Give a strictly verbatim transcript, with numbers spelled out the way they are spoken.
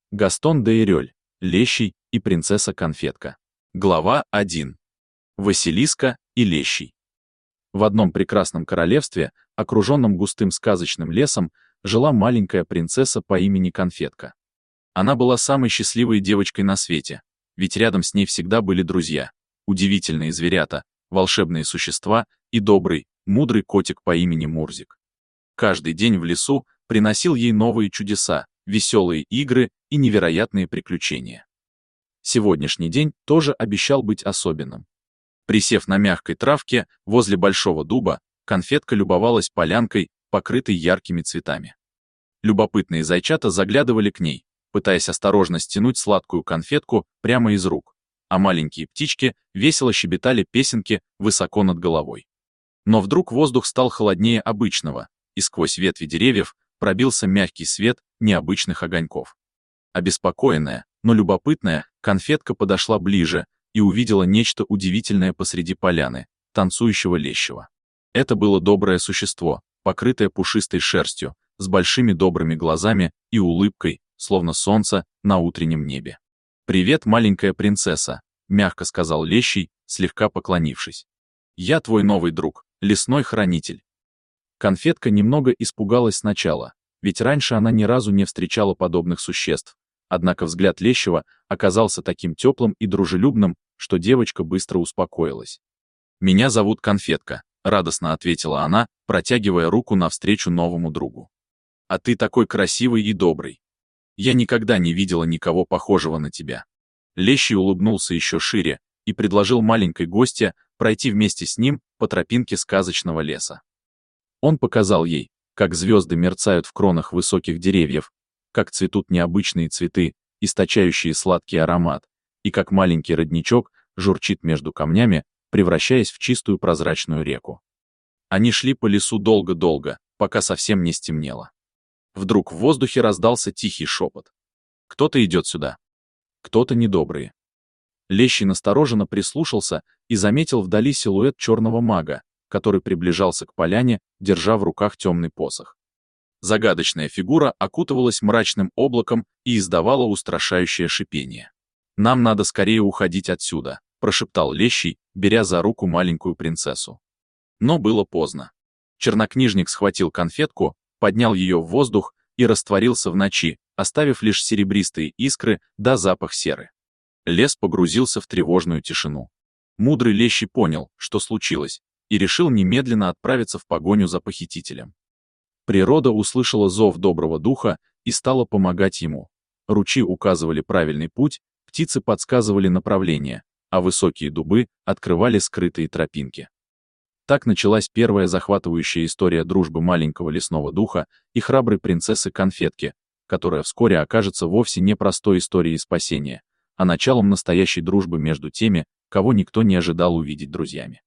Гастон де Ирёль, Лещий и принцесса-конфетка. Глава первая. Василиска и Лещий. В одном прекрасном королевстве, окруженном густым сказочным лесом, жила маленькая принцесса по имени Конфетка. Она была самой счастливой девочкой на свете, ведь рядом с ней всегда были друзья, удивительные зверята, волшебные существа и добрый, мудрый котик по имени Мурзик. Каждый день в лесу приносил ей новые чудеса, веселые игры и невероятные приключения. Сегодняшний день тоже обещал быть особенным. Присев на мягкой травке возле большого дуба, Конфетка любовалась полянкой, покрытой яркими цветами. Любопытные зайчата заглядывали к ней, пытаясь осторожно стянуть сладкую конфетку прямо из рук, а маленькие птички весело щебетали песенки высоко над головой. Но вдруг воздух стал холоднее обычного, и сквозь ветви деревьев пробился мягкий свет необычных огоньков. Обеспокоенная, но любопытная, Конфетка подошла ближе и увидела нечто удивительное посреди поляны, танцующего лещего. Это было доброе существо, покрытое пушистой шерстью, с большими добрыми глазами и улыбкой, словно солнце на утреннем небе. «Привет, маленькая принцесса», — мягко сказал Лещий, слегка поклонившись. «Я твой новый друг, лесной хранитель». Конфетка немного испугалась сначала, ведь раньше она ни разу не встречала подобных существ, однако взгляд Лещего оказался таким теплым и дружелюбным, что девочка быстро успокоилась. «Меня зовут Конфетка», — радостно ответила она, протягивая руку навстречу новому другу. «А ты такой красивый и добрый. Я никогда не видела никого похожего на тебя». Лещий улыбнулся еще шире и предложил маленькой гостье пройти вместе с ним по тропинке сказочного леса. Он показал ей, как звезды мерцают в кронах высоких деревьев, как цветут необычные цветы, источающие сладкий аромат, и как маленький родничок журчит между камнями, превращаясь в чистую прозрачную реку. Они шли по лесу долго-долго, пока совсем не стемнело. Вдруг в воздухе раздался тихий шепот. «Кто-то идет сюда. Кто-то недобрый». Лещий настороженно прислушался и заметил вдали силуэт черного мага, который приближался к поляне, держа в руках темный посох. Загадочная фигура окутывалась мрачным облаком и издавала устрашающее шипение. «Нам надо скорее уходить отсюда», — прошептал Лещий, беря за руку маленькую принцессу. Но было поздно. Чернокнижник схватил Конфетку, поднял ее в воздух и растворился в ночи, оставив лишь серебристые искры да запах серы. Лес погрузился в тревожную тишину. Мудрый Лещий понял, что случилось, и решил немедленно отправиться в погоню за похитителем. Природа услышала зов доброго духа и стала помогать ему. Ручьи указывали правильный путь, птицы подсказывали направление, а высокие дубы открывали скрытые тропинки. Так началась первая захватывающая история дружбы маленького лесного духа и храброй принцессы Конфетки, которая вскоре окажется вовсе не простой историей спасения, а началом настоящей дружбы между теми, кого никто не ожидал увидеть друзьями.